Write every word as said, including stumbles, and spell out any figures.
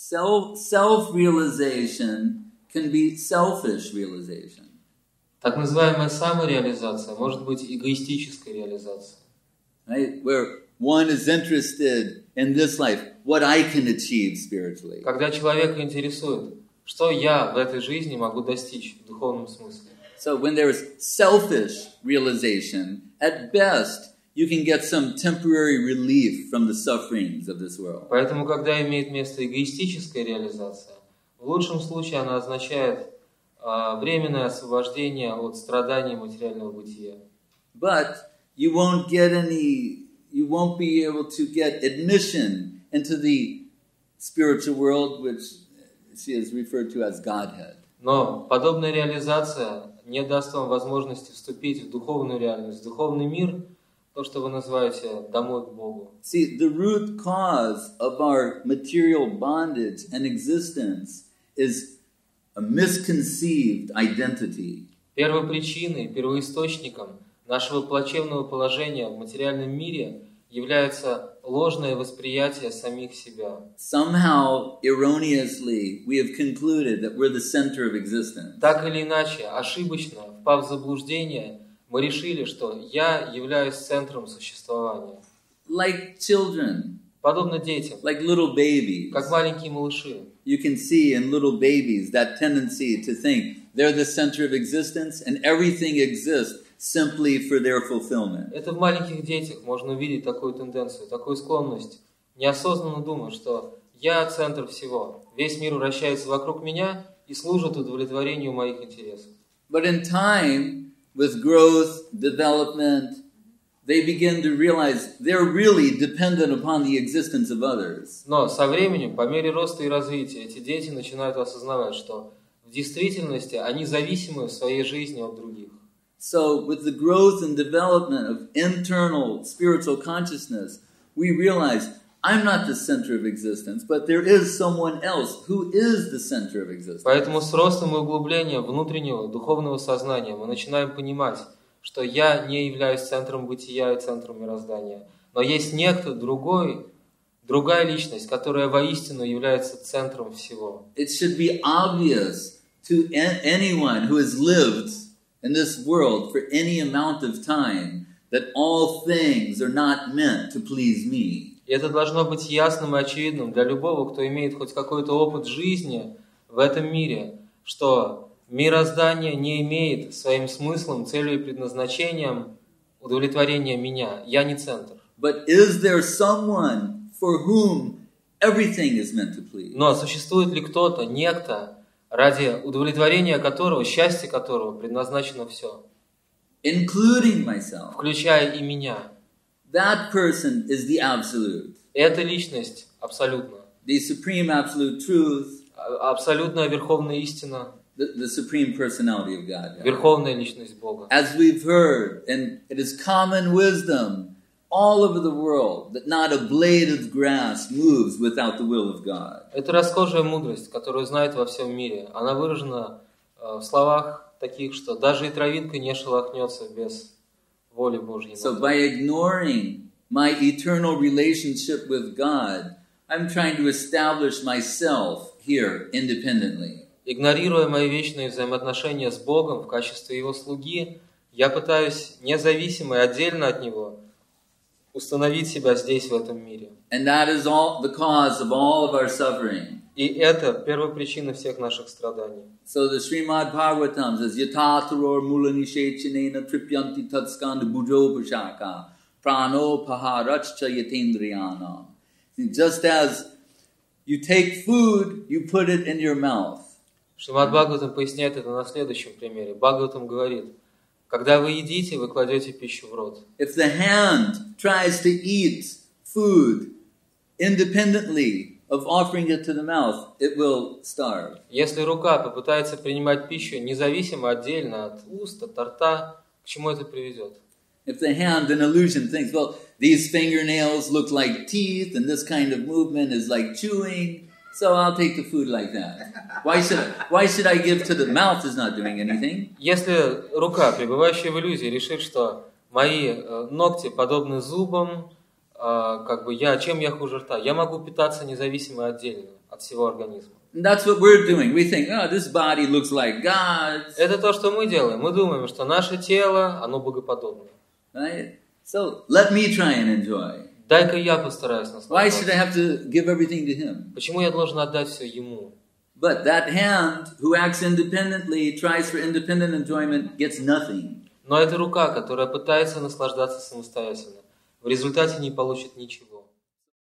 self, self-realization can be selfish realization. Так называемая самореализация может быть эгоистической реализацией. Right? Where one is interested in this life, what I can achieve spiritually. Когда человека интересует, что я в этой жизни могу достичь в духовном смысле. So when there is selfish realization, at best, you can get some temporary relief from the sufferings of this world. Поэтому, когда имеет место эгоистическая реализация, в лучшем случае она означает а, временное освобождение от страданий материального бытия. But you won't get any, you won't be able to get admission into the spiritual world, which she is referred to as Godhead. Но подобная реализация не даст вам возможности вступить в духовную реальность, в духовный мир, то, что вы называете домой к Богу. See, the root cause of our material bondage and existence is a misconceived identity. Первой причиной, первоисточником нашего плачевного положения в материальном мире является ложное восприятие самих себя. Somehow, erroneously, we have concluded that we're the center of existence. Так или иначе, ошибочно, впав в заблуждение, мы решили, что я являюсь центром существования. Like children, Подобно детям, like little babies. как маленькие малыши. You can see in little babies that tendency to think they're the center of existence and everything exists simply for their fulfillment. Это в маленьких детях можно увидеть такую тенденцию, такую склонность. Неосознанно думать, что я центр всего. Весь мир вращается вокруг меня и служит удовлетворению моих интересов. But in time, with growth, development, they begin to realize they're really dependent upon the existence of others. Но со временем, по мере роста и развития, эти дети начинают осознавать, что в действительности они зависимы в своей жизни от других. So with the growth and development of internal spiritual consciousness, we realize I'm not the center of existence, but there is someone else who is the center of existence. Поэтому с ростом и углублением внутреннего духовного сознания мы начинаем понимать, что я не являюсь центром бытия и центром мироздания, но есть некто другой, другая личность, которая воистину является центром всего. It should be obvious to anyone who has lived in this world for any amount of time that all things are not meant to please me. И это должно быть ясным и очевидным для любого, кто имеет хоть какой-то опыт жизни в этом мире, что мироздание не имеет своим смыслом, целью и предназначением удовлетворения меня. Я не центр. But is there someone for whom everything is meant to please? Но существует ли кто-то, некто, ради удовлетворения которого, счастья которого предназначено все, including myself? Включая и меня. That person is the absolute. Эта личность абсолютно. The supreme absolute truth. Абсолютная верховная истина. The, the supreme personality of God. Верховная личность Бога. As we've heard, and it is common wisdom all over the world that not a blade of grass moves without the will of God. Это расхожая мудрость, которую знают во всем мире. Она выражена в словах таких, что даже и травинка не шелохнется без воли Божьей. So by ignoring my eternal relationship with God, I'm trying to establish myself here independently. Игнорируя мои вечные взаимоотношения с Богом в качестве Его слуги, я пытаюсь независимо и отдельно от Него установить себя здесь, в этом мире. And that is all the cause of all of our suffering. И это первопричина всех наших страданий. So the Srimad Bhagavatam says, Yatataror mulanishechanena tripyanti tatskanda bujopashaka prano paharachcha yatendriyanam. Just as you take food, you put it in your mouth. Шримад Бхагаватам поясняет это на следующем примере. Бхагаватам говорит, когда вы едите, вы кладете пищу в рот. If the hand tries to eat food independently of offering it to the mouth, it will starve. Если рука попытается принимать пищу независимо, отдельно от уст, от рта, к чему это приведет? If the hand, in illusion, thinks, well, these fingernails look like teeth, and this kind of movement is like chewing, so I'll take the food like that. Why should I, why should I give to the mouth is not doing anything? Если рука, пребывающая в иллюзии, решит, что мои ногти подобны зубам, а, как бы я, чем я хуже рта? Я могу питаться независимо и отдельно от всего организма. And that's what we're doing. We think, oh, this body looks like God's. Это то, что мы делаем. Мы думаем, что наше тело, оно богоподобное. Right? So let me try and enjoy. Дай-ка я постараюсь Why should I наслаждаться. have to give everything to him? Почему я должен отдать все ему? But that hand who acts independently, tries for independent enjoyment, gets nothing. Но это рука, которая пытается наслаждаться самостоятельно, в результате не получит ничего.